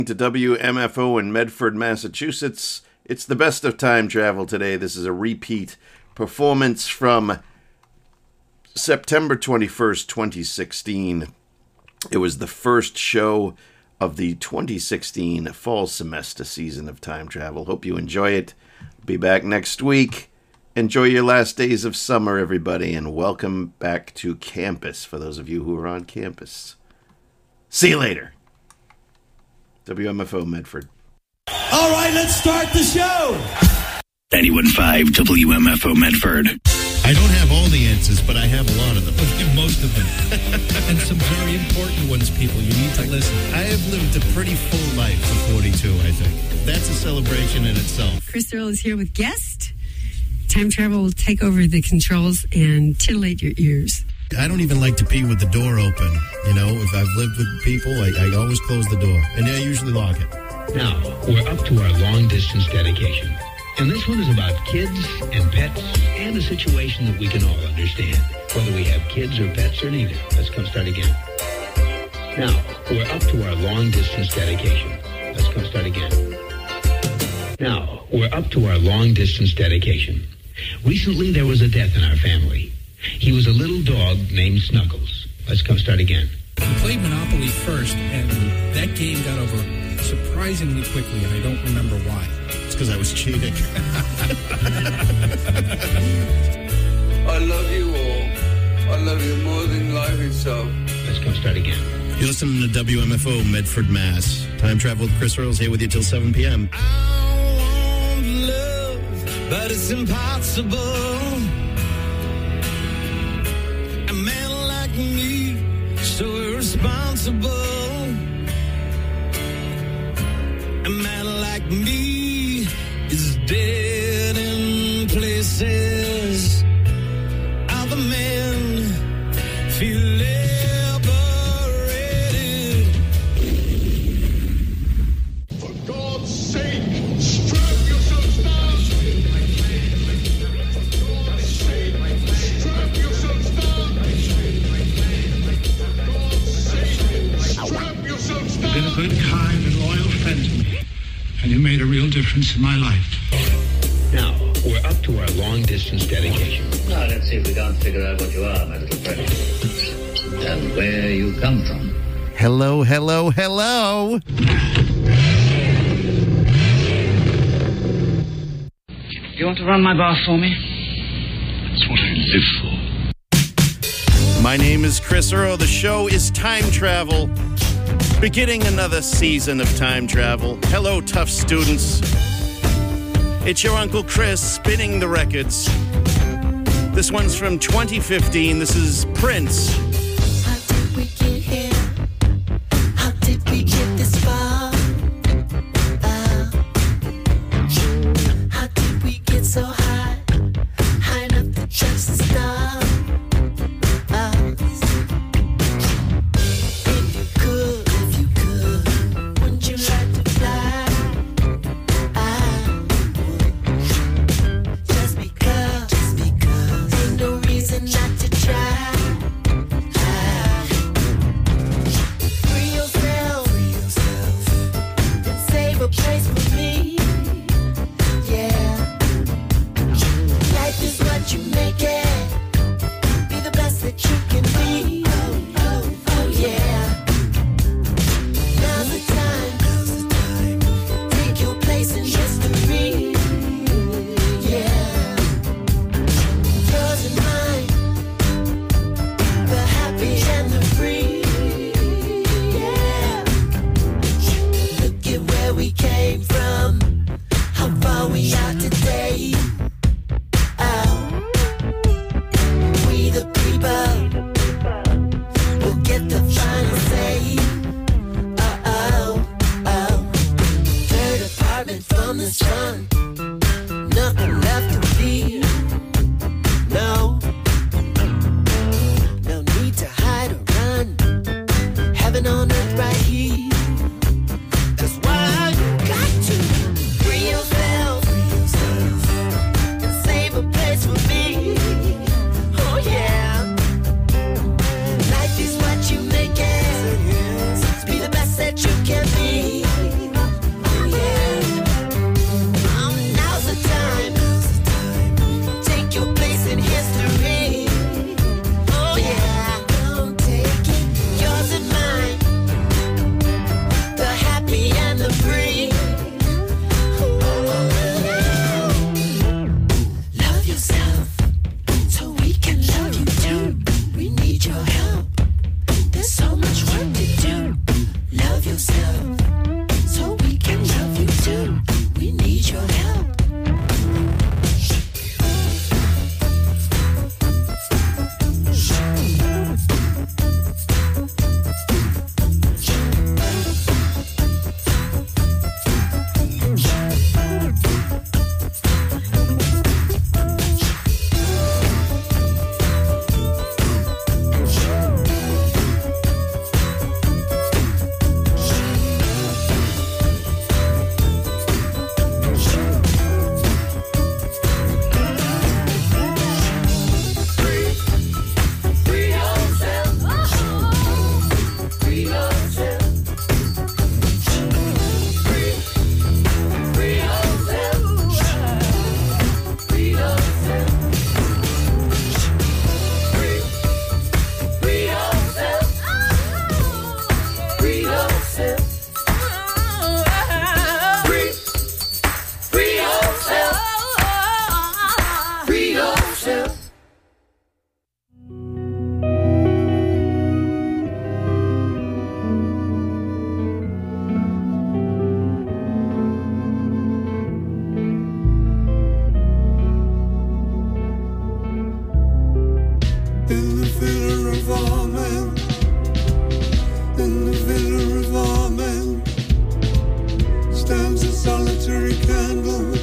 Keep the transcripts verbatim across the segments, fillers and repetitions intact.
To W M F O in Medford, Massachusetts. It's the best of time travel today. This is a repeat performance from September twenty-first, twenty sixteen. It was the first show of the twenty sixteen fall semester season of time travel. Hope you enjoy it. Be back next week. Enjoy your last days of summer, everybody, and welcome back to campus for those of you who are on campus. See you later. W M F O Medford. All right, let's start the show. ninety-one point five W M F O Medford. I don't have all the answers, but I have a lot of them. Most of them. And some very important ones, people. You need to listen. I have lived a pretty full life for forty-two, I think. That's a celebration in itself. Chris Earl is here with guest. Time travel will take over the controls and titillate your ears. I don't even like to pee with the door open. You know, if I've lived with people, I, I always close the door. And I usually lock it. Now, we're up to our long-distance dedication. And this one is about kids and pets and a situation that we can all understand. Whether we have kids or pets or neither. Let's come start again. Now, we're up to our long-distance dedication. Let's come start again. Now, we're up to our long-distance dedication. Recently, there was a death in our family. He was a little dog named Snuggles. Let's come start again. We played Monopoly first, and that game got over surprisingly quickly, and I don't remember why. It's because I was cheating. I love you all. I love you more than life itself. Let's come start again. You're listening to W M F O Medford, Mass. Time travel with Chris Earls here with you till seven p.m. I want love, but it's impossible. Me, so irresponsible. A man like me is dead in places. Other men feel liberated. For God's sake, strap yourselves down. For God's sake, strap yourselves down. You've been a good, kind, and loyal friend to me, and you made a real difference in my life. Now, we're up to our long-distance dedication. Now, let's see if we can't figure out what you are, my little friend, and where you come from. Hello, hello, hello. Do you want to run my bar for me? That's what I live for. My name is Chris Earl. The show is Time Travel. Beginning another season of time travel. Hello, tough students. It's your Uncle Chris spinning the records. This one's from twenty fifteen. This is Prince. How did we get here? How did we get this far? Uh, how did we get so high? High enough to touch the stars? Life is what you make it. Be the best that you can be. stands a solitary candle.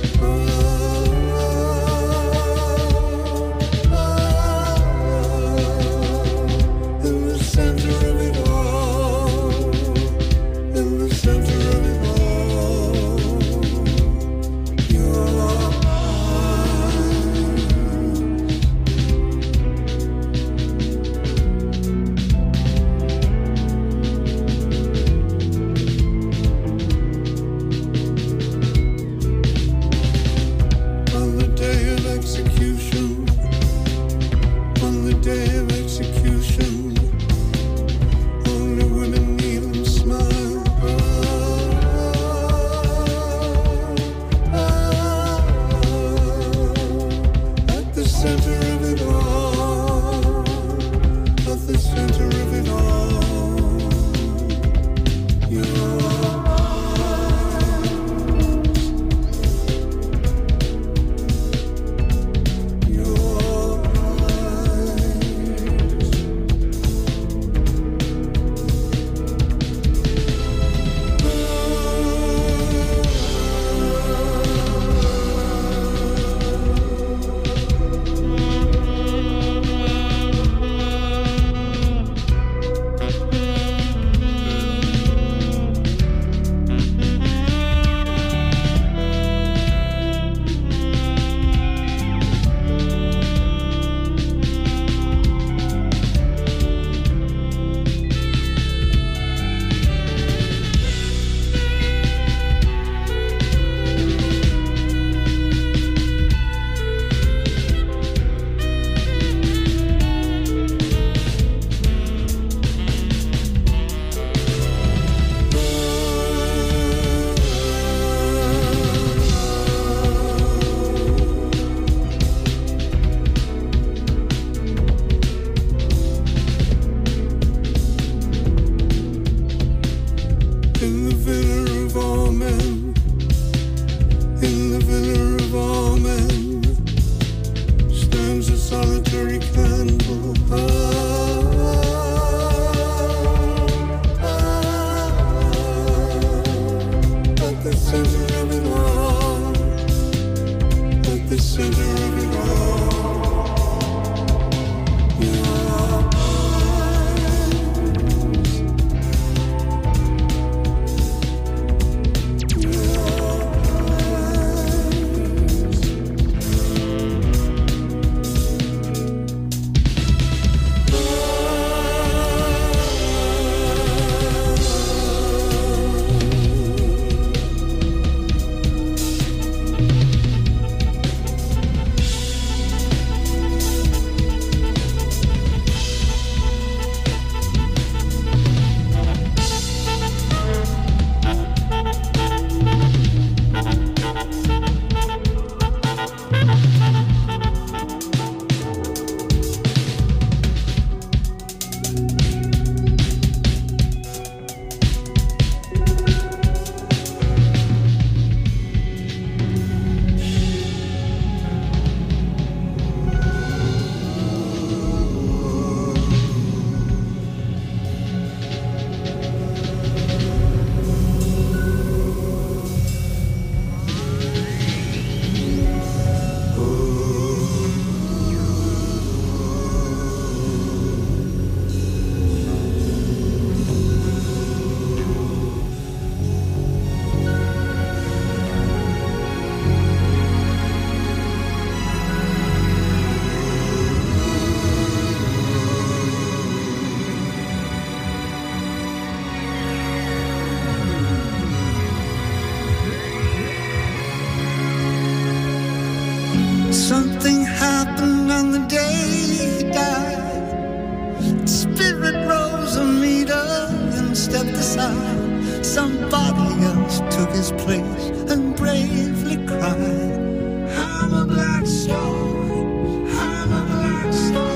Something happened on the day he died. The spirit rose a meter and stepped aside. Somebody else took his place and bravely cried, I'm a black star, I'm a black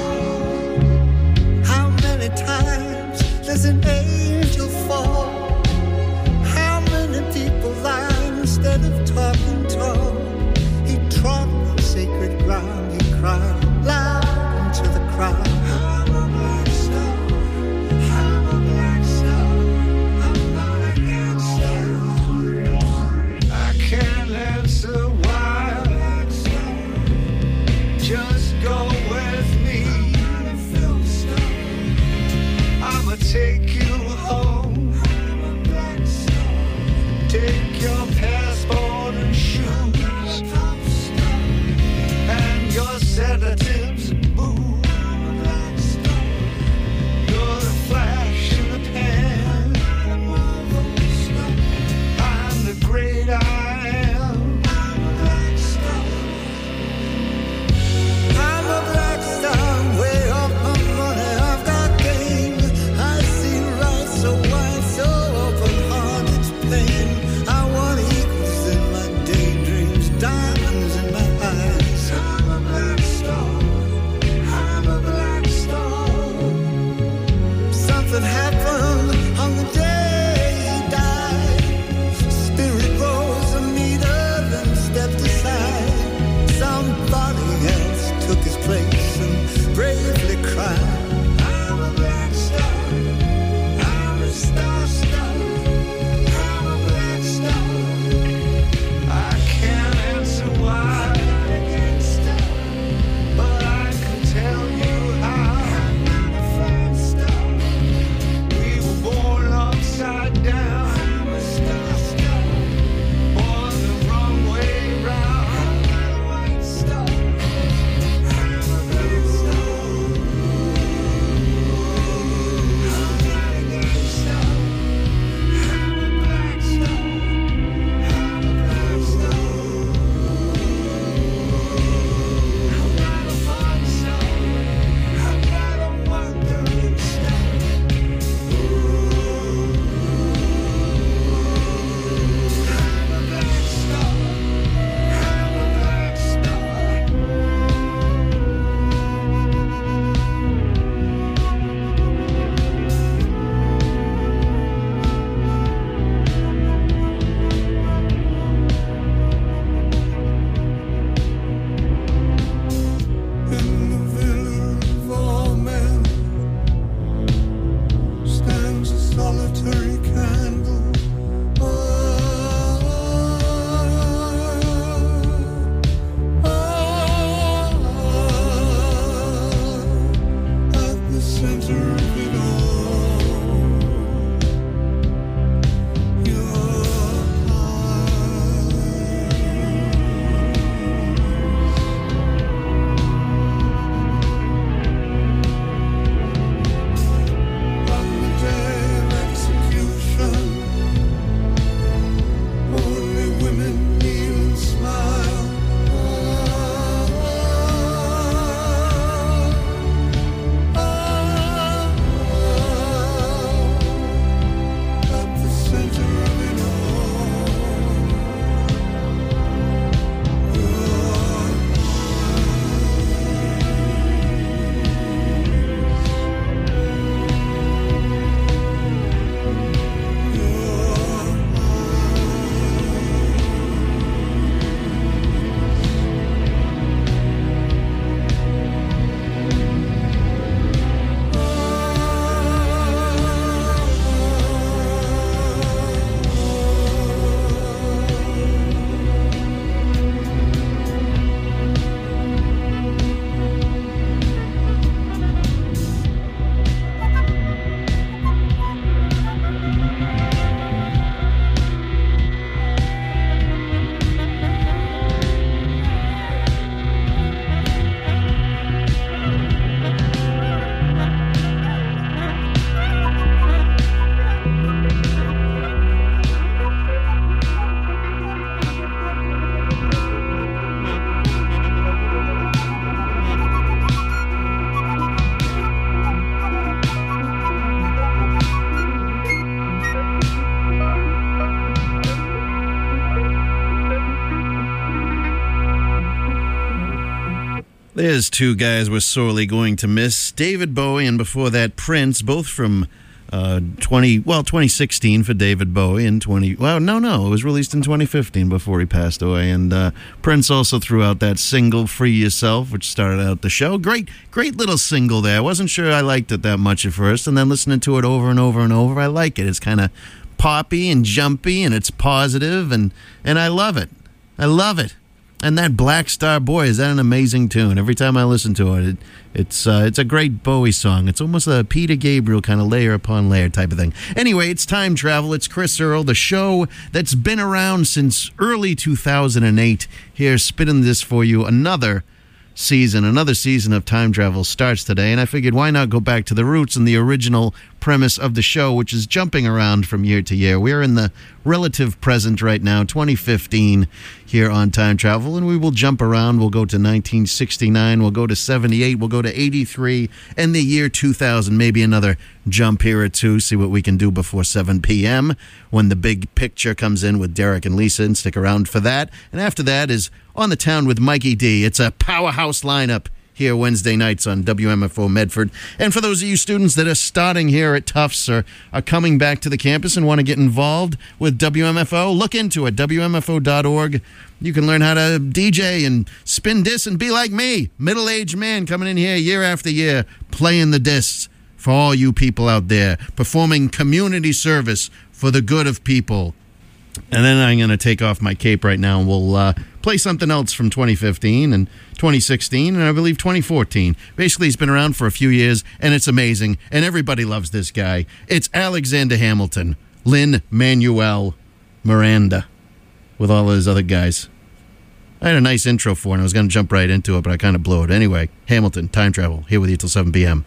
star. How many times does an angel fall? How many people lie instead of talking tall? He trod on sacred ground, he cried loud into the crowd, I'm a black star, I'm a black star, I'm not a gangster. There's two guys we're sorely going to miss. David Bowie and before that Prince, both from uh, twenty well twenty sixteen for David Bowie and twenty well no no it was released in twenty fifteen before he passed away. And uh, Prince also threw out that single "Free Yourself," which started out the show. Great great little single there. I wasn't sure I liked it that much at first, and then listening to it over and over and over, I like it. It's kind of poppy and jumpy, and it's positive, and and I love it. I love it. And that Black Star Boy, is that an amazing tune? Every time I listen to it, it it's uh, it's a great Bowie song. It's almost a Peter Gabriel kind of layer upon layer type of thing. Anyway, it's Time Travel. It's Chris Earl, the show that's been around since early two thousand eight. Here, spinning this for you. Another season, another season of Time Travel starts today, and I figured why not go back to the roots and the original premise of the show, which is jumping around from year to year. We're in the relative present right now, twenty fifteen, here on Time Travel, and we will jump around. We'll go to nineteen sixty-nine, we'll go to seventy-eight, we'll go to eighty-three, and the year two thousand, maybe another jump here or two, see what we can do before seven p.m. when the big picture comes in with Derek and Lisa, and stick around for that. And after that is On the Town with Mikey D. It's a powerhouse lineup here Wednesday nights on W M F O Medford. And for those of you students that are starting here at Tufts or are coming back to the campus and want to get involved with W M F O, look into it, W M F O dot org. You can learn how to D J and spin discs and be like me, middle-aged man coming in here year after year, playing the discs for all you people out there, performing community service for the good of people. And then I'm going to take off my cape right now, and we'll uh, play something else from twenty fifteen and twenty sixteen and I believe twenty fourteen. Basically, he's been around for a few years, and it's amazing, and everybody loves this guy. It's Alexander Hamilton, Lin-Manuel Miranda, with all his other guys. I had a nice intro for it, and I was going to jump right into it, but I kind of blew it. Anyway, Hamilton, Time Travel, here with you till seven p.m.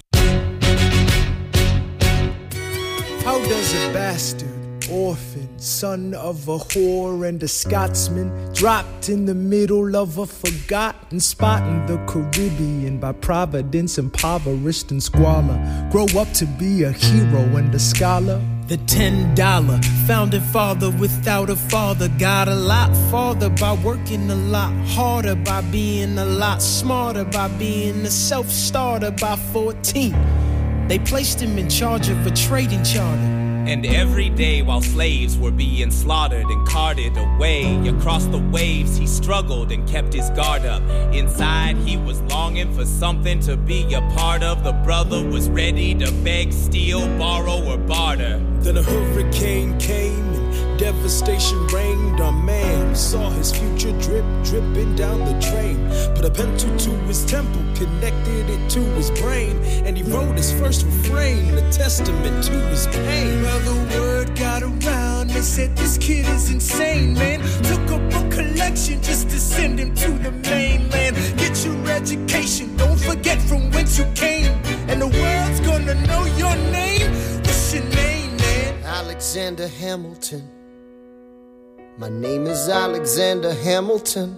How does a bastard, orphan, son of a whore and a Scotsman, dropped in the middle of a forgotten spot in the Caribbean by providence, impoverished and squalor, grow up to be a hero and a scholar? The ten dollar founding father without a father got a lot farther by working a lot harder, by being a lot smarter, by being a self-starter. By fourteen, they placed him in charge of a trading charter. And every day while slaves were being slaughtered and carted away across the waves, he struggled and kept his guard up. Inside he was longing for something to be a part of. The brother was ready to beg, steal, borrow, or barter. Then a hurricane came and devastation reigned. A man saw his future drip, dripping down the drain. Put a pencil to his temple, connected it to his brain, and he wrote his first refrain, a testament to his pain. Well, the word got around, they said this kid is insane, man. Took up a collection just to send him to the mainland. Get your education, don't forget from whence you came, and the world's gonna know your name. What's your name, man? Alexander Hamilton. My name is Alexander Hamilton,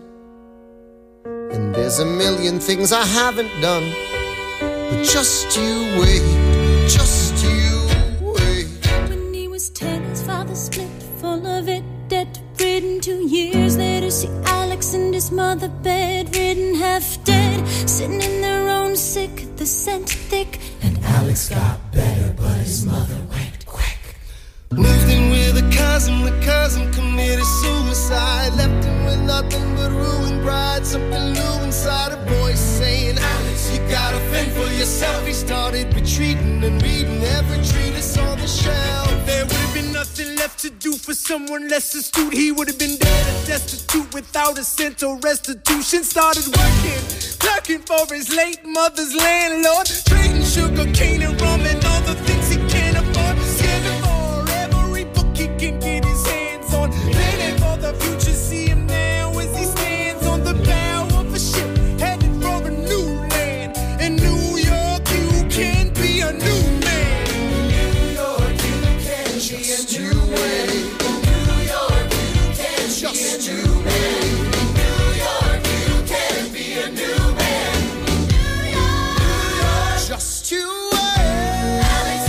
and there's a million things I haven't done, but just you wait, just you wait. When he was ten, his father split, full of it, debt-ridden. Two years later, see Alex and his mother bedridden, half dead, sitting in their own sick, the scent thick. And Alex got better, but his mother went quick. Moved in with a cousin, the cousin committed suicide. Left him with nothing but ruined pride. Something new inside, a voice saying, Alex, you gotta fend for yourself. He started retreating and reading every treatise on the shelf. There would have been nothing left to do for someone less astute. He would have been dead and destitute without a cent or restitution. Started working, clerking for his late mother's landlord, trading sugar cane and rum and all the things he can't afford. Scamming for every book he can get his hands on. Planning for the future, see him now as he stands on the bow of a ship, headed for a new land. In New York, you can be a new man. In New York, you can be a new man. In New York, you can just be a new man. In New York, you can be a new man. New York, just you wait.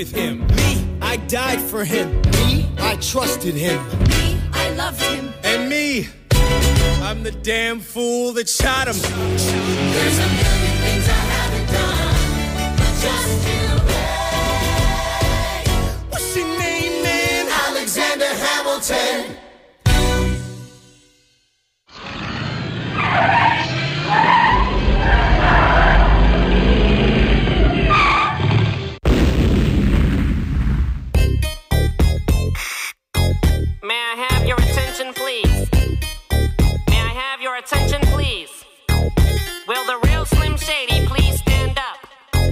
with him. Me, I died for him. Me, I trusted him. Me, I loved him. And me, I'm the damn fool that shot him. There's a million things I haven't done, but just you wait. What's your name, man? Alexander Hamilton. May I have your attention, please? May I have your attention, please? Will the real Slim Shady please stand up?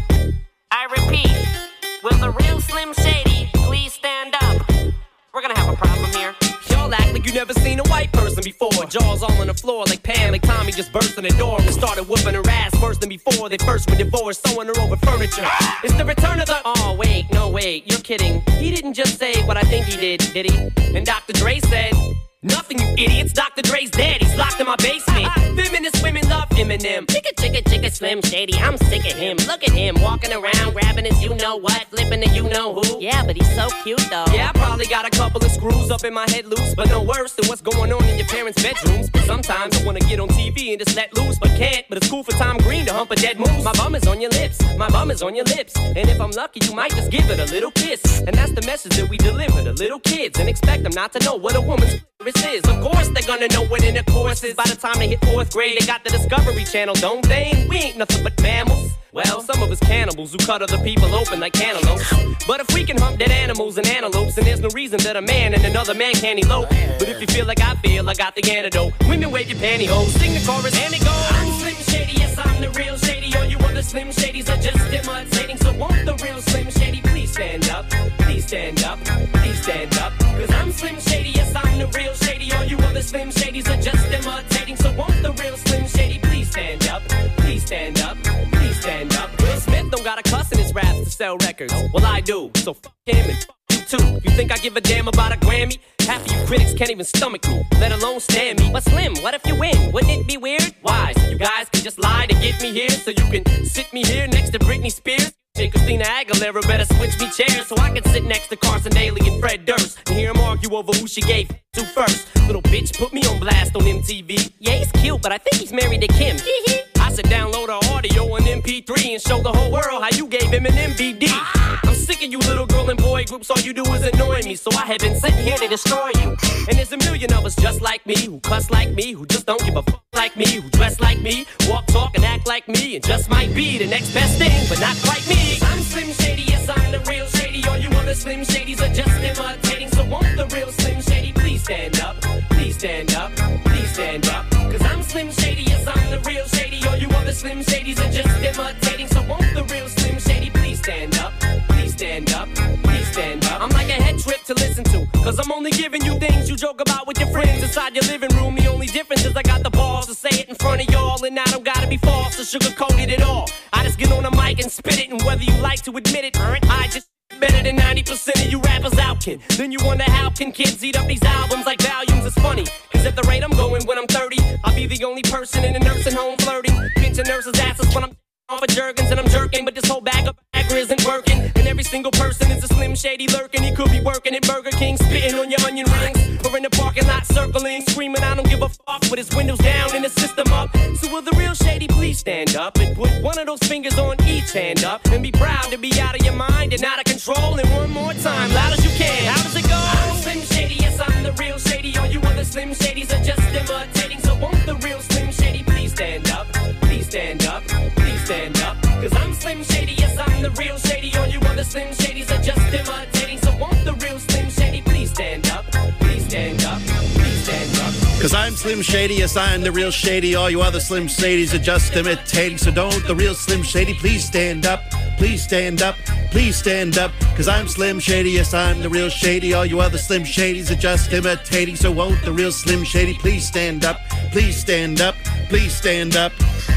I repeat, will the real Slim Shady please stand up? We're gonna have a problem here. Y'all act like you never seen a white person before. Jaws all on the floor like Pam, like Tommy just burst in the door and started whooping her ass worse than before. They first were divorced, sewing her over furniture. It's the return of the... Oh, wait, no, wait, you're kidding. He didn't just say what I think he did, did he? And Doctor Dre said... Nothing, you idiots. Doctor Dre's dead. He's locked in my basement. Feminist women love Eminem. Chicka, chicka, chicka, Slim Shady. I'm sick of him. Look at him walking around, grabbing his you-know-what, flipping the you-know-who. Yeah, but he's so cute, though. Yeah, I probably got a couple of screws up in my head loose, but no worse than what's going on in your parents' bedrooms. Sometimes I wanna get on T V and just let loose, but can't. But it's cool for Tom Green to hump a dead moose. My bum is on your lips. My bum is on your lips. And if I'm lucky, you might just give it a little kiss. And that's the message that we deliver to little kids and expect them not to know what a woman's is. Of course they're gonna know what intercourse is. By the time they hit fourth grade, they got the Discovery Channel, don't they? We ain't nothing but mammals. Well, some of us cannibals who cut other people open like cantaloupes. But if we can hump dead animals and antelopes, then there's no reason that a man and another man can't elope. But if you feel like I feel, I got the antidote. Women wave your pantyhose, sing the chorus and it goes. I'm Slim Shady, yes I'm the real Shady. All you other Slim Shadys are just imitating. So won't the real Slim Shady please stand up? Please stand up, please stand up. Cause I'm Slim Shady, yes I'm the real Shady. All you other Slim Shadys are just imitating. So won't the real Slim Shady please stand up? Please stand up, please stand up. Will Smith don't got a cuss in his raps to sell records. Well, I do, so fuck him and fuck you too. You think I give a damn about a Grammy? Half of you critics can't even stomach me, let alone stand me. But Slim, what if you win? Wouldn't it be weird? Why? So you guys can just lie to get me here, so you can sit me here next to Britney Spears. And Christina Aguilera better switch me chairs so I can sit next to Carson Daly and Fred Durst and hear them argue over who she gave to first. Little bitch put me on blast on M T V. Yeah, he's cute, but I think he's married to Kim. I said download her audio on M P three and show the whole world how you gave him an M V D. I'm sick of you little girl and boy groups, all you do is annoy me, so I have been sitting here to destroy you. And there's a million of us just like me, who cuss like me, who just don't give a fuck like me, who dress like me, walk, talk, and act like me, and just might be the next best thing, but not quite me. I'm Slim Shady, yes I'm the real Shady. All you other Slim Shadys are just imitating. So won't the real Slim Shady please stand up? Please stand up, please stand up. Cause I'm Slim Shady, yes I'm the real Shady. All you other Slim Shadys are just imitating. So won't the real Slim Shady please stand up? Please stand up, please stand up. I'm like a head trip to listen to, cause I'm only giving you things you joke about with your friends inside your living room. The only difference is I got the balls to say it in front of y'all, and I don't gotta be false or sugarcoated at all. I just get on the mic and spit it, and whether you like to admit it, I just better than ninety percent of you rappers out, kid. Then you wonder how can kids eat up these albums like volumes? It's funny, cause at the rate I'm going when I'm thirty, I'll be the only person in a nursing home flirting, pinching nurses' asses when I'm off of Jergens and I'm jerking, but this whole bag of Viagra isn't working. And every single person is a Slim Shady lurking. He could be working at Burger King, spitting on your onion rings, or in the parking lot circling, screaming I don't give a fuck with his windows down and his system up. So will the real Shady please stand up and put one of those fingers on each hand up and be proud to be out of your mind and out of control. And one more time, loud as you can. How does it go? I'm Slim Shady, yes I'm the real Shady. All you other Slim Shadys are just imitating. So won't the real Slim Shady please stand up? Please stand up, please stand up. Cause I'm Slim Shady, yes I'm the real Shady. All you other Slim Shadys are just imitating. So won't the real Slim Shady please stand up? Please stand up, please stand up. Cause I'm Slim Shady, yes I'm the real Shady. All you other Slim Shadys are just imitating. So don't the real Slim Shady please stand up? Please stand up, please stand up. Cause I'm Slim Shady, yes I'm the real Shady. All you other Slim Shadys are just imitating. So won't the real Slim Shady please stand up? Please stand up, please stand up.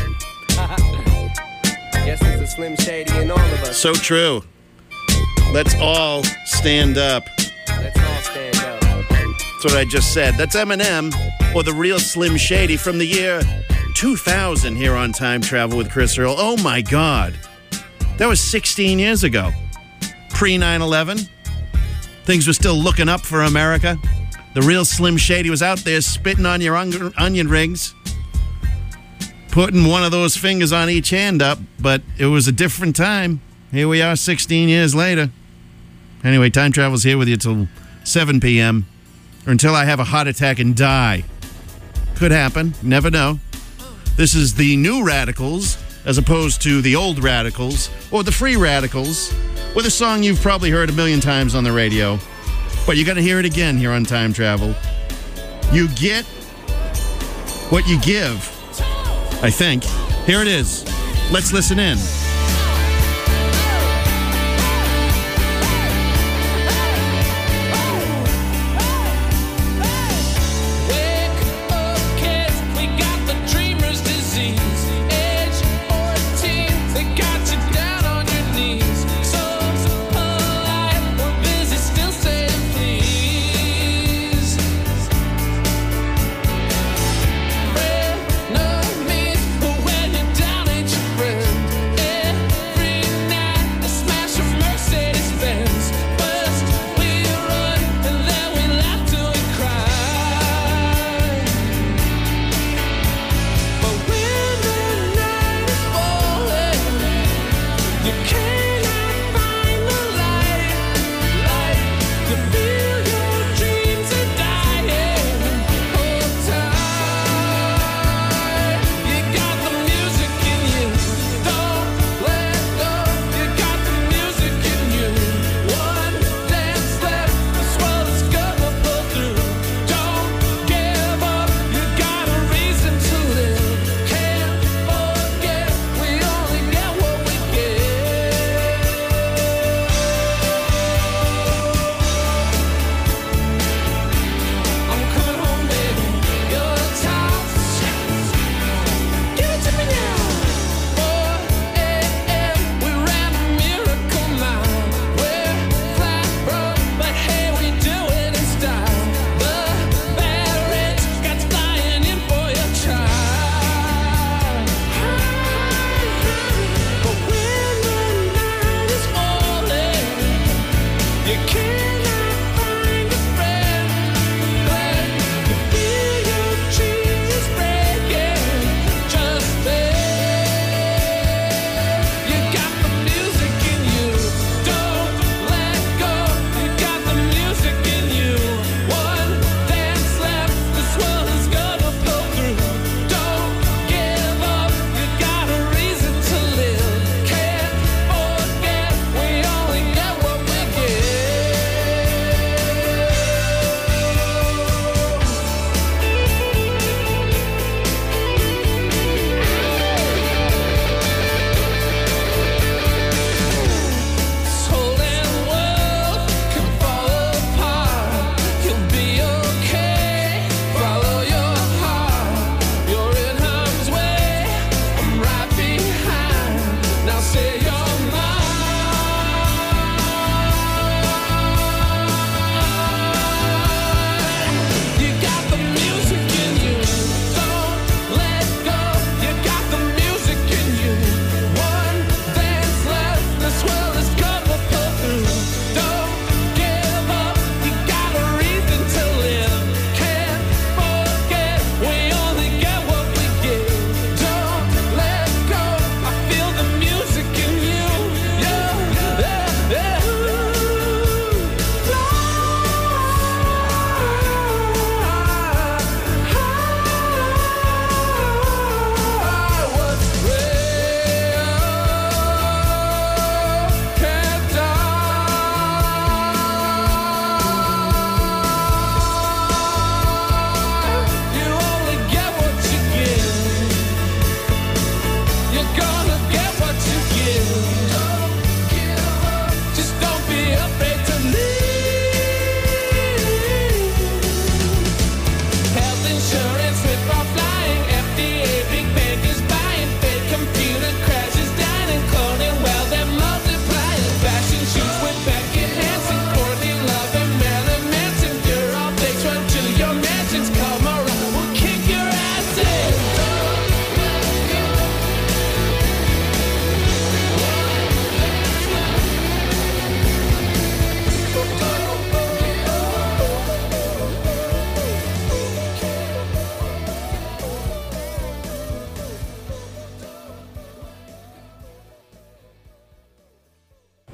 Yes, there's a Slim Shady in all of us. So true. Let's all stand up. Let's all stand up. That's what I just said. That's Eminem, or the real Slim Shady from the year two thousand here on Time Travel with Chris Earl. Oh my God. That was sixteen years ago. pre nine eleven. Things were still looking up for America. The real Slim Shady was out there spitting on your on- onion rings, putting one of those fingers on each hand up, but it was a different time. Here we are sixteen years later. Anyway, Time Travel's here with you till seven p.m. or until I have a heart attack and die. Could happen. Never know. This is the new Radicals as opposed to the old Radicals or the Free Radicals with a song you've probably heard a million times on the radio, but you're going to hear it again here on Time Travel. You get what you give, I think. Here it is. Let's listen in. When you're down, ain't your friend.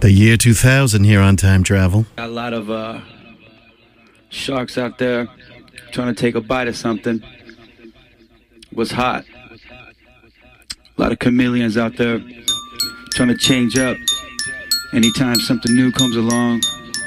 The year two thousand here on Time Travel. A lot of uh, sharks out there trying to take a bite of something. Was hot. A lot of chameleons out there trying to change up. Anytime something new comes along,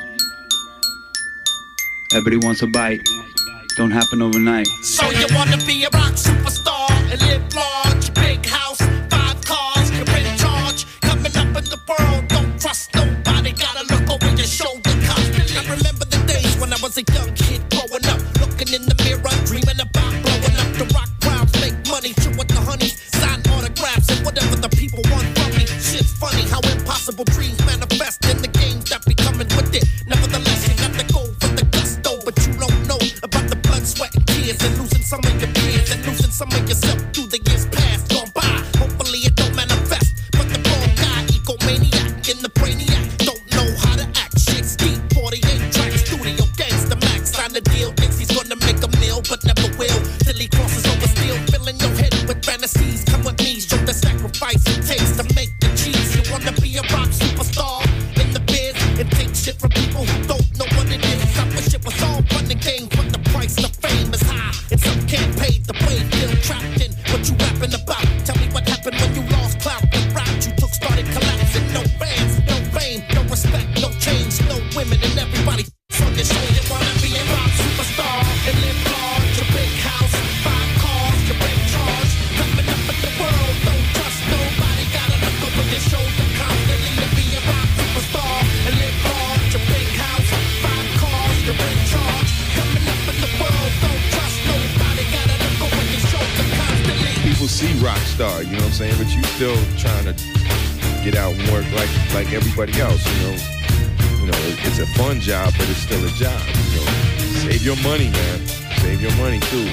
everybody wants a bite. Don't happen overnight. So you wanna be a rock superstar and live large, big house, five cars, you're in charge, coming up in the world, don't trust nobody, gotta look over your shoulder constantly. I remember the days when I was a young kid growing up, looking in the mirror, dreaming about blowing up the rock crowds, make money, chill with the honeys, sign autographs and whatever the people want from me. Shit's funny how impossible dreams manifest in the games that be coming with it. Nevertheless, you got to go for the gusto, but you don't know about the blood, sweat, and tears, and losing some of your peers, and losing some of yourself through the years past gone by. Hopefully it don't manifest, but the wrong guy, egomaniac in the brainiac, don't know how to act. Shit's deep, forty-eight tracks, studio gangsta max, sign the deal, thinks he's gonna make a meal, but never will, till he crosses over steel, filling your head with fantasies. Come with me, show the sacrifice it takes to make the cheese. You wanna be a rock superstar in the biz, and take shit from people who don't know what it is. I wish it was all fun and games, but the price of fame is high, and some can't pay the blame. Feel trapped in what you rapping about. Tell me what happened when you lost clout. The route you took started collapsing. No fans, no fame, no respect, no change, no women, and everybody on your show. You wanna be a rock superstar and live large, a big house, five cars, you're in charge, coming up in the world, don't trust nobody, gotta look over your shoulder constantly. To be a rock superstar and live large, a big house, five cars, you're in charge, coming up in the world, don't trust nobody, gotta look over your shoulder constantly. People see rock star, you know what I'm saying? But you still trying to get out and work like like everybody else, you know. You know, it, it's a fun job, but it's still a job. You know, save your money, man. Save your money too.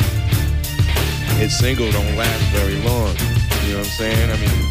Hit single don't last very long. You know what I'm saying? I mean,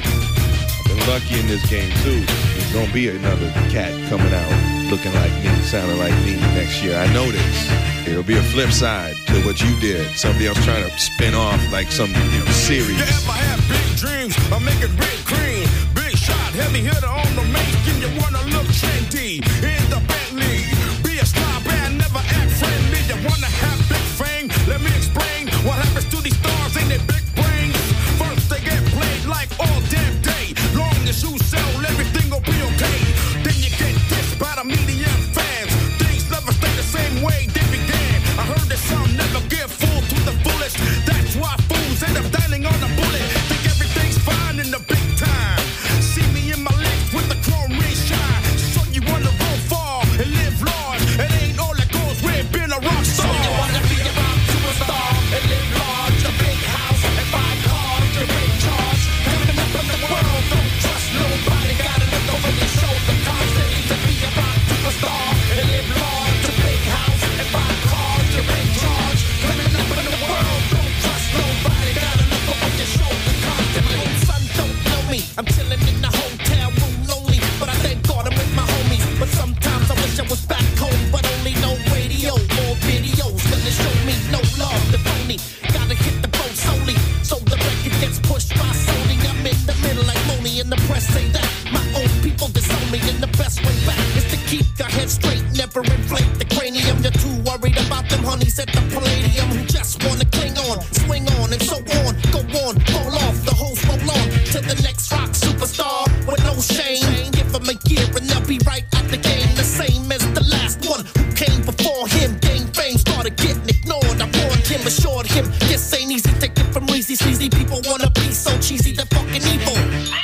I've been lucky in this game too. There's gonna be another cat coming out looking like me, sounding like me next year. I know this. It'll be a flip side to what you did. Somebody else trying to spin off like some, you know, series. You ever have big dreams? I make it big cream. Big shot, heavy hitter on the make. And you wanna look trendy in the Bentley. Be a star band, never act friendly. You wanna have big fame? Let me explain what happens to these stars in their big brains. First they get played like all damn day. Long as you sell, everything will be okay. Then you get dissed by the media and fans. Things never stay the same way they began. I heard that some never give full to the fullest. That's why fools end up dining on a bullet. Think everything's fine in the big time. See me in my legs with the chrome ring shine. So you wanna go far and live large. It ain't all that goes with being a rock star. So you wanna be a rock superstar and live large, a big house and five cars, you're in charge, coming up in the world, don't trust nobody, gotta look over your shoulder constantly. To be a rock superstar and live large, a big house and five cars, you're in charge, coming up in the world, don't trust nobody, gotta look over your shoulder constantly. Son don't know me, I'm chilling in the hotel room lonely, but I thank God I'm with my homies. But sometimes I wish I was back home, but only no radio or videos gonna show me no love. The phony gotta hit the boat solely, so the record gets pushed by Sony. I'm in the middle like Moni, and the press say that my own people disown me, and the best way back is to keep your head straight, never inflate the cranium. You're too worried about them honeys at the Palladium who just wanna cling on, swing on, and so on. Go on, roll off, the hoes roll on to the next rock superstar with no shame. Give them a year and they'll be right at the game, the same as the last one who came before him. Gained fame, started getting ignored. I warned him, assured him, this ain't easy. Take it from Reezy, sleazy people wanna be so cheesy, they're fucking evil.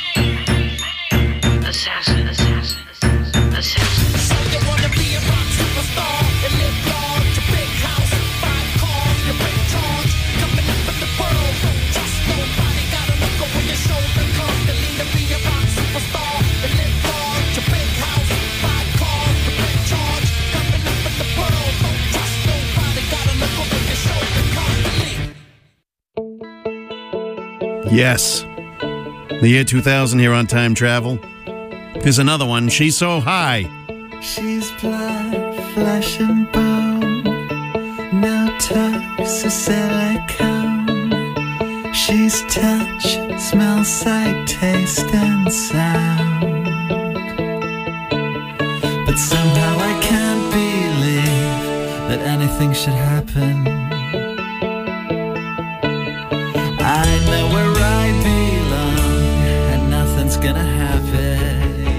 Assassin, assassin, assassin. So you wanna be a rock superstar and live large, a big house, five cars, you're in charge, coming up in the world, don't trust nobody, gotta look over your shoulder constantly. To be a rock superstar and live large, a big house, five cars, you're in charge, coming up in the world, don't trust nobody, gotta look over your shoulder constantly. Yes. The year two thousand here on Time Travel. Here's another one. She's So High. She's blood, flesh and bone, no touch or silicone. She's touch, smell, sight, taste and sound. anything should happen. I know where I belong, and nothing's gonna happen.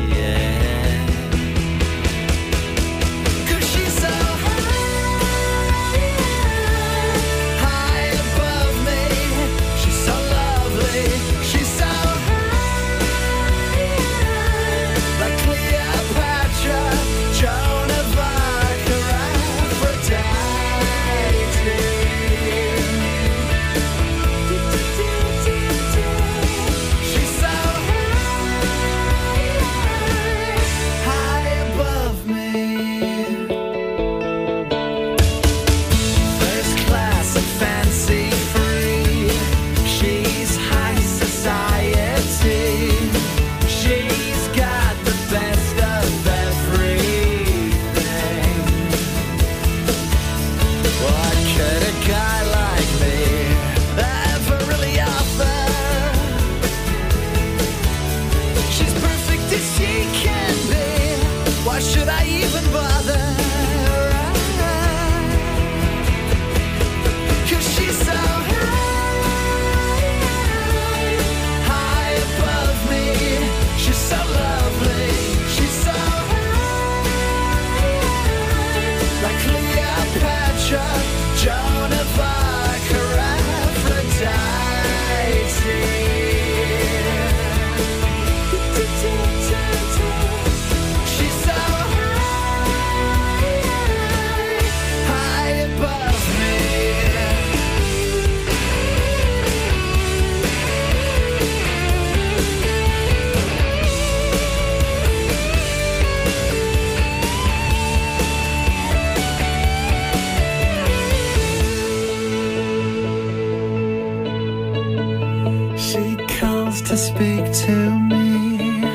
To speak to me,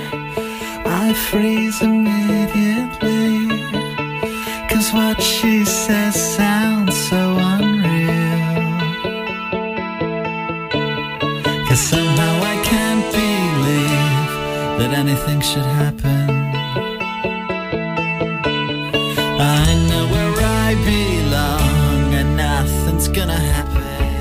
I freeze immediately, 'cause what she says sounds so unreal. 'Cause somehow I can't believe that anything should happen. I know where I belong, and nothing's gonna happen.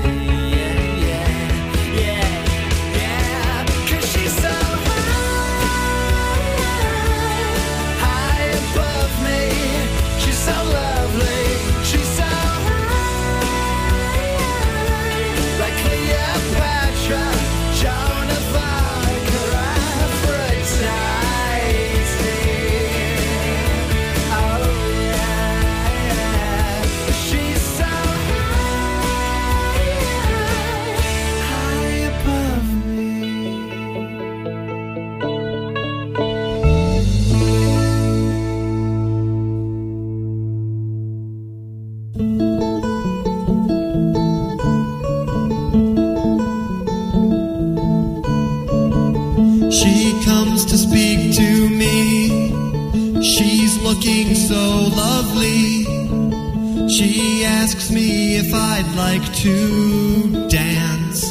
Looking so lovely, she asks me if I'd like to dance.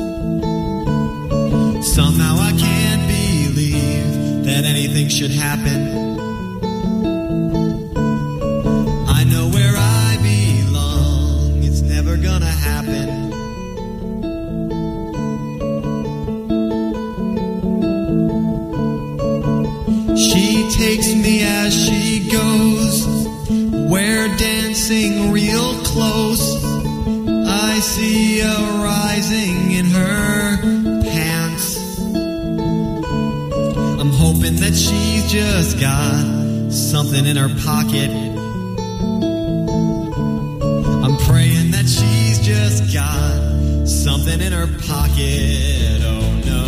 Somehow I can't believe that anything should happen. I know where I belong, it's never gonna happen. She takes me as she goes, we're dancing real close. I see a rising in her pants. I'm hoping that she's just got something in her pocket. I'm praying that she's just got something in her pocket. Oh no.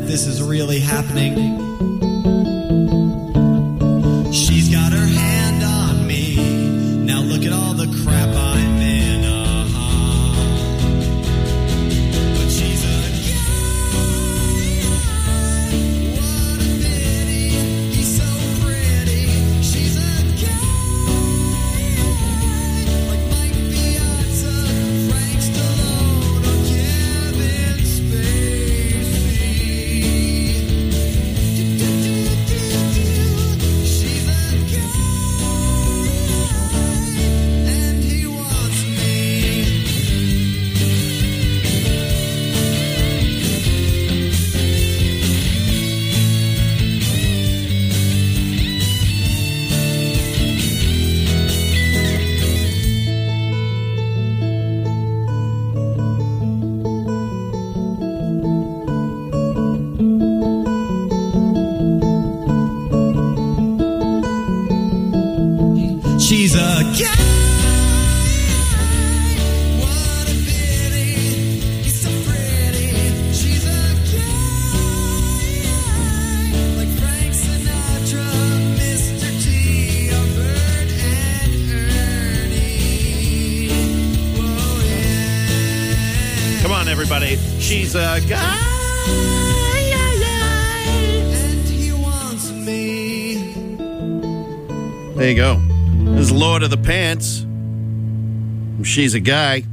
that this is really happening. She's got her hand on me. Now look at all the crap I'm in. Uh-huh. But she's a guy. What a pity. He's so pretty. She's a guy. Like Mike Piazza, Frank Stallone, or Kevin Spacey. She's a guy, and he wants me. She's a guy. What a pity. He's so pretty. She's a guy. Like Frank Sinatra, Mister T, or Bert and Ernie. Whoa, yeah. Come on, everybody. She's a guy. And he wants me. There you go. This is Lord of the Pants. She's a guy.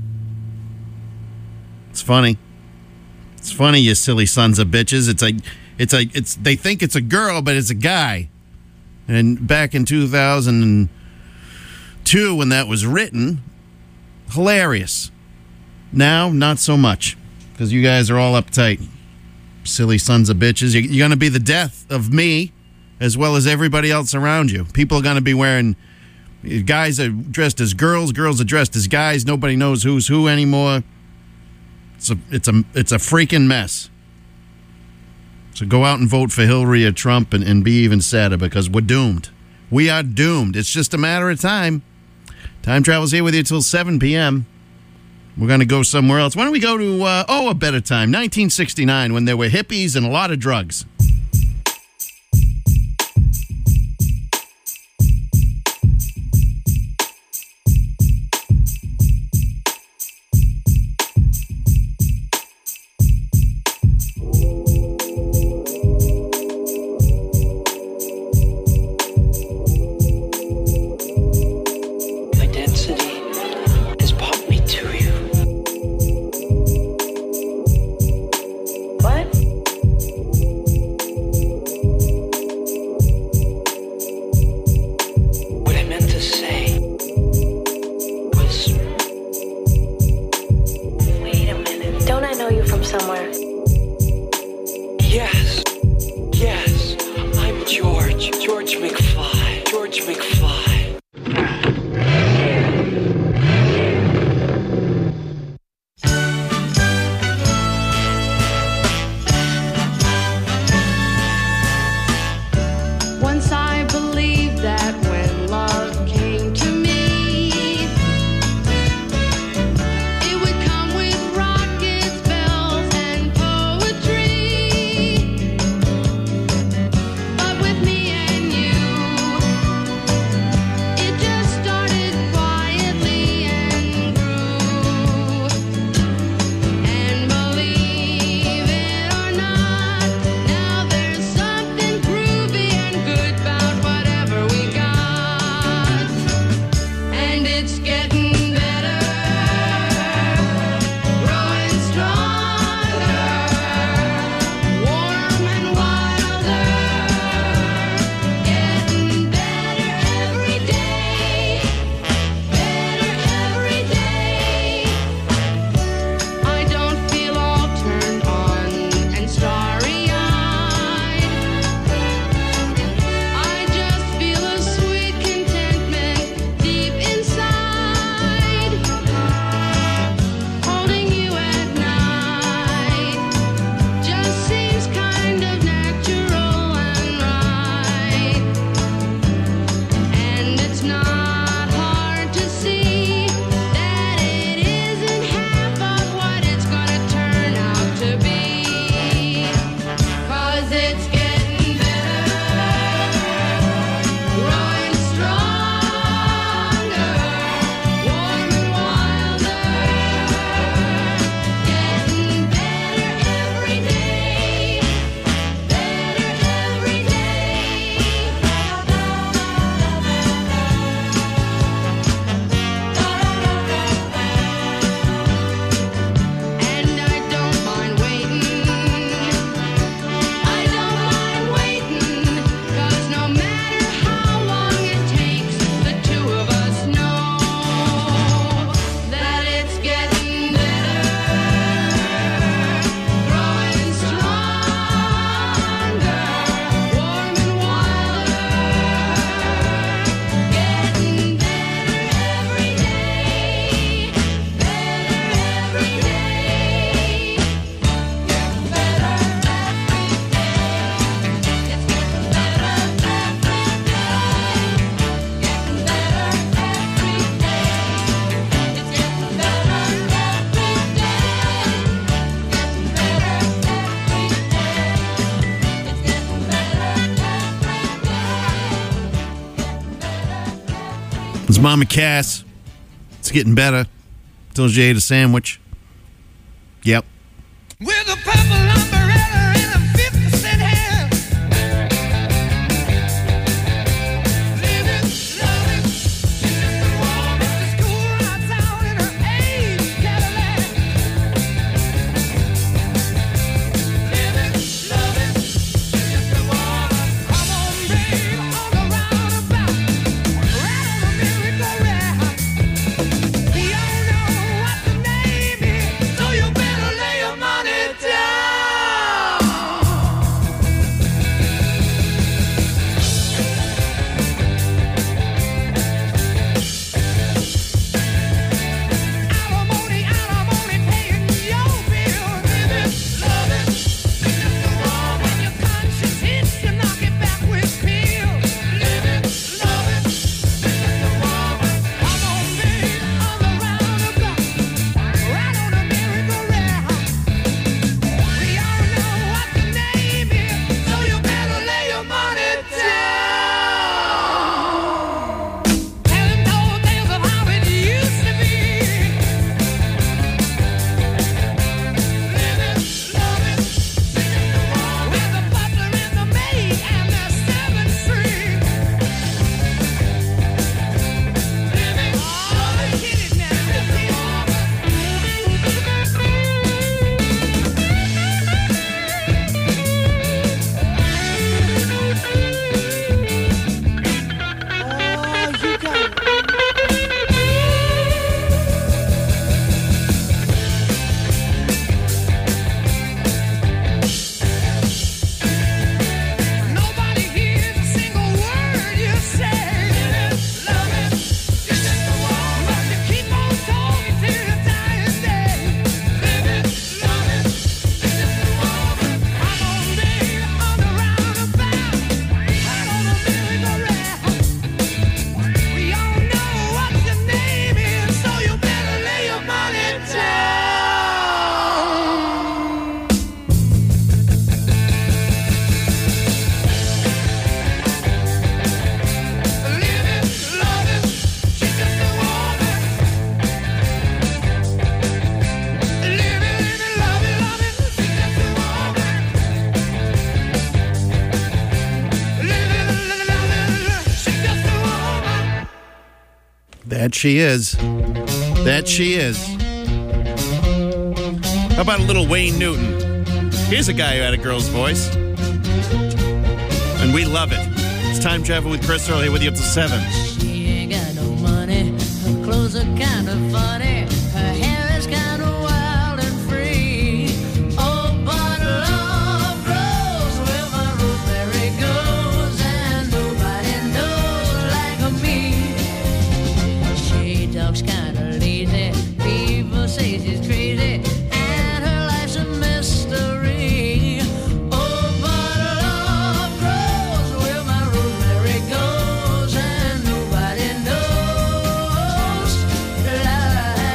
It's funny. It's funny, you silly sons of bitches. It's a, it's a, it's. They think it's a girl, but it's a guy. And back in two thousand two, when that was written, hilarious. Now, not so much, because you guys are all uptight, silly sons of bitches. You're, you're going to be the death of me, as well as everybody else around you. People are going to be wearing. Guys are dressed as girls. Girls are dressed as guys. Nobody knows who's who anymore. It's a, it's a, it's a freaking mess. So go out and vote for Hillary or Trump and, and be even sadder, because we're doomed. We are doomed. It's just a matter of time. Time Travel's here with you till seven p.m. We're going to go somewhere else. Why don't we go to, uh, oh, a better time, nineteen sixty-nine, when there were hippies and a lot of drugs. It's Mama Cass. It's getting better. Till you ate a sandwich. Yep. With a purple umbrella and a fifty cent hand. Living, loving, the woman at the school rides out in her age Cadillac. Living, loving, the woman. Come on, babe, on the roundabout. Right on the merry-go-round. We all know what the name is, so you better lay your money down. Alimony, alimony, paying your bill. Living, loving, the woman. When your conscience hits, you knock it back with pills. Living, loving, the woman. Come on, babe, on the roundabout. Right on the merry-go-round. We all know what the name is, so you better lay your money down. Telling old tales of how it used to be. Living, loving, with the butler and the maid and the servants free. Living, loving, get it now. Oh, you got it. Nobody hears a single word you say. Living, loving, but you keep on talking till your dying day. Living, loving, come on, babe, on the roundabout, right on the merry-go-round. We all know what your name is, so you better lay your money down. Living, loving, she's just a woman. Living, living, loving, loving, she's just a woman. Living, living, loving, she's just a woman. That she is. That she is. How about a little Wayne Newton? Here's a guy who had a girl's voice. And we love it. It's Time Travel with Chris Earl here with you up to seven. She ain't got no money. Her clothes are kind of funny. Her hair is kind of wild and free. Oh, but love grows where my rosemary goes, and nobody knows like me. She talks kind of lazy. People say she's crazy, and her life's a mystery. Oh, but love grows where my rosemary goes, and nobody knows like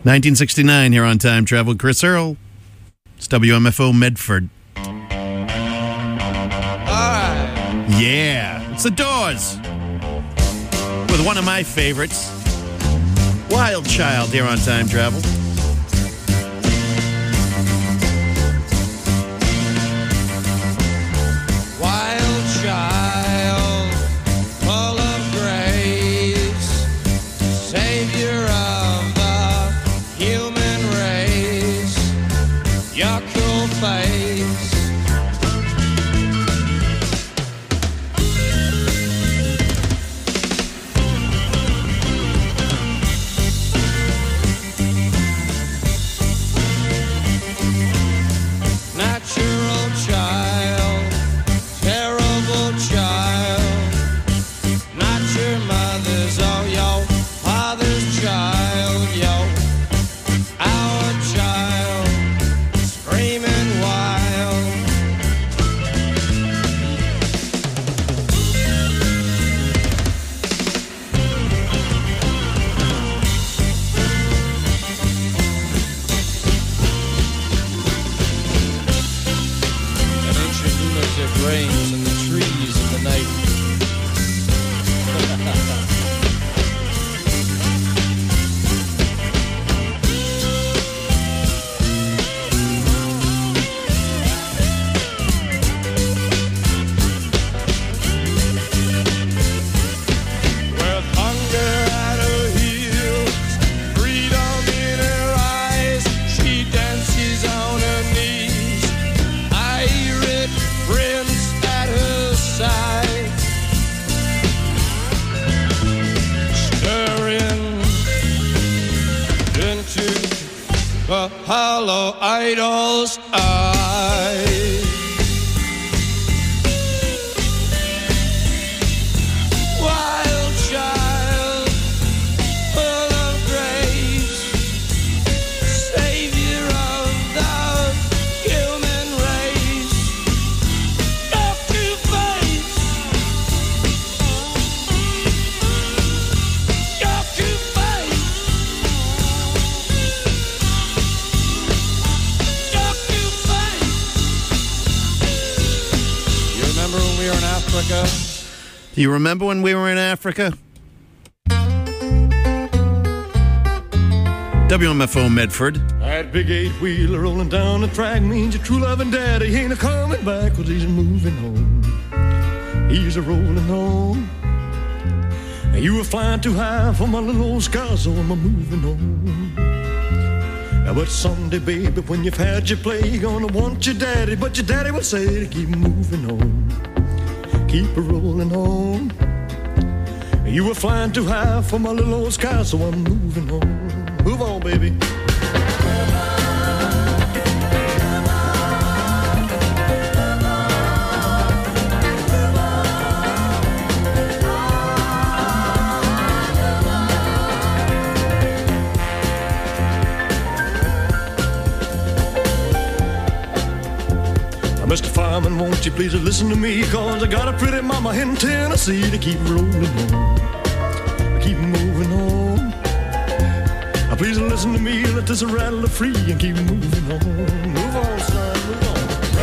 nineteen sixty-nine here on Time Travel. Chris Earl. It's W M F O Medford. Yeah, it's the Doors. With one of my favorites, Wild Child, here on Time Travel. Wild child, full of grace, savior of the human race, your cool face. Natural child, terrible child, not your mother's, oh, yo, father's child, yo, our child, screaming wild. An ancient lunatic reigns in the trees of the night. With hunger at her heels, freedom in her eyes, she dances on her knees. Pirate prince at her side, stirring into the hollow idol's eyes. Wild child, full of grace, savior of the human race, up to face, up to face, up to face. You remember when we were in Africa? Do you remember when we were in Africa? W M F O Medford. That big eight-wheeler rolling down the track means your true loving daddy ain't a-coming back, 'cause he's moving on. He's a-rolling on. And you were flying too high for my little old sky, so I'm a-moving on. Now, but someday, baby, when you've had your play, you're gonna want your daddy, but your daddy will say to keep moving on. Keep a-rolling on. You were flying too high for my little old sky, so I'm moving on. Move on, baby. Mister Fireman, won't you please listen to me? 'Cause I got a pretty mama in Tennessee to keep rolling on, keep moving on. Now please listen to me, let this rattle free and keep moving on. Move on, son, move on.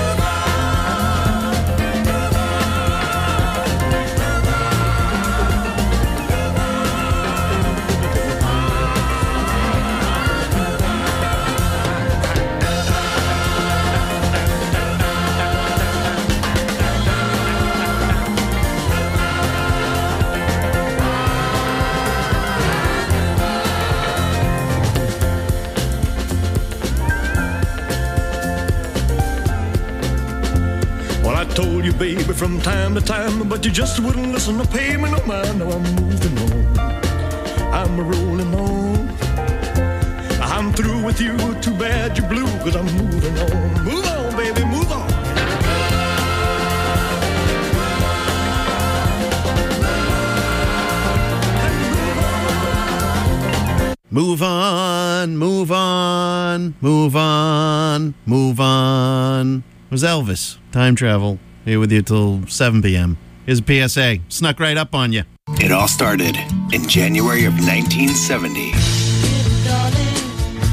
Told you, baby, from time to time, but you just wouldn't listen to pay me no mind. Now I'm moving on, I'm rolling on. I'm through with you, too bad you're blue, 'cause I'm moving on. Move on, baby, move on. Move on, move on, move on, move on. It was Elvis. Time Travel. Here with you till seven p.m. Here's a P S A. Snuck right up on you. It all started in January of nineteen seventy. Darling,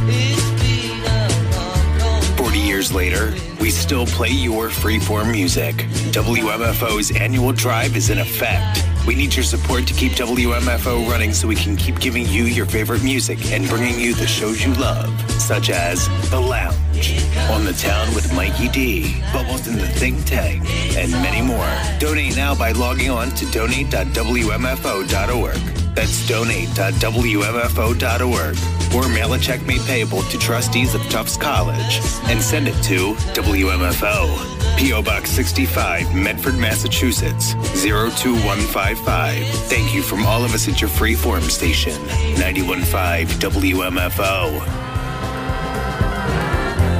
years later, we still play your freeform music. W M F O's annual drive is in effect. We need your support to keep W M F O running so we can keep giving you your favorite music and bringing you the shows you love, such as The Lounge, On the Town with Mikey D, Bubbles in the Think Tank, and many more. Donate now by logging on to donate dot w m f o dot org. That's donate dot w m f o dot org. Or mail a check made payable to trustees of Tufts College and send it to W M F O. P O Box sixty-five, Medford, Massachusetts, zero two one five five. Thank you from all of us at your freeform station, ninety-one point five W M F O.